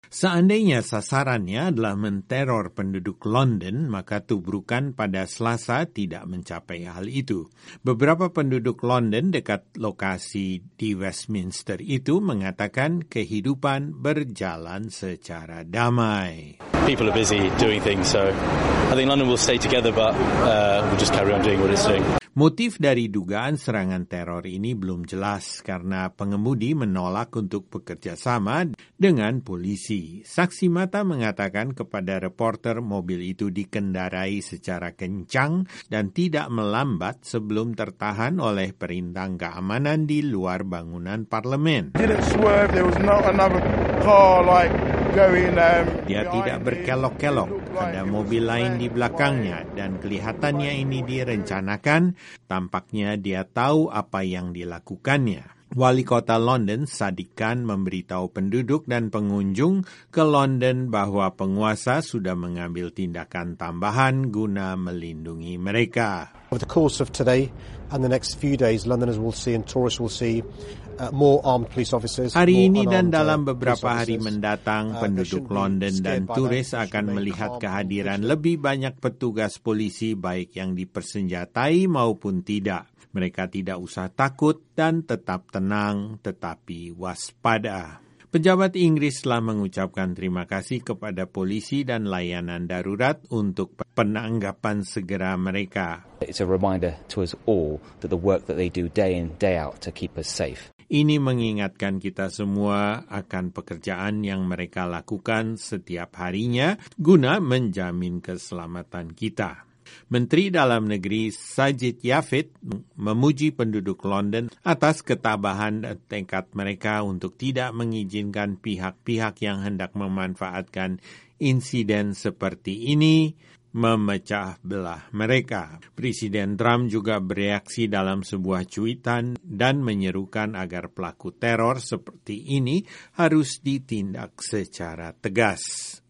Seandainya sasarannya adalah menteror penduduk London, maka tubrukan pada Selasa tidak mencapai hal itu. Beberapa penduduk London dekat lokasi di Westminster itu mengatakan kehidupan berjalan secara damai. People are busy doing things, so I think London will stay together, but we'll just carry on doing what it's doing. Motif dari dugaan serangan teror ini belum jelas karena pengemudi menolak untuk bekerja sama dengan polisi. Saksi mata mengatakan kepada reporter mobil itu dikendarai secara kencang dan tidak melambat sebelum tertahan oleh perintah keamanan di luar bangunan parlemen. Dia tidak berkelok-kelok, ada mobil lain di belakangnya dan kelihatannya ini direncanakan, tampaknya dia tahu apa yang dilakukannya. Wali kota London Sadiq Khan memberitahu penduduk dan pengunjung ke London bahwa penguasa sudah mengambil tindakan tambahan guna melindungi mereka. Over the course of today and the next few days, Londoners will see and tourists will see more armed police officers. Hari ini dan dalam beberapa hari mendatang, penduduk London dan turis akan melihat kehadiran lebih banyak petugas polisi baik yang dipersenjatai maupun tidak. Mereka tidak usah takut dan tetap tenang tetapi waspada. Pejabat Inggris telah mengucapkan terima kasih kepada polisi dan layanan darurat untuk penanggapan segera mereka. It's a reminder to us all that the work that they do day in, day out to keep us safe. Ini mengingatkan kita semua akan pekerjaan yang mereka lakukan setiap harinya guna menjamin keselamatan kita. Menteri Dalam Negeri Sajid Javid memuji penduduk London atas ketabahan dan tekad mereka untuk tidak mengizinkan pihak-pihak yang hendak memanfaatkan insiden seperti ini memecah belah mereka. Presiden Trump juga bereaksi dalam sebuah cuitan dan menyerukan agar pelaku teror seperti ini harus ditindak secara tegas.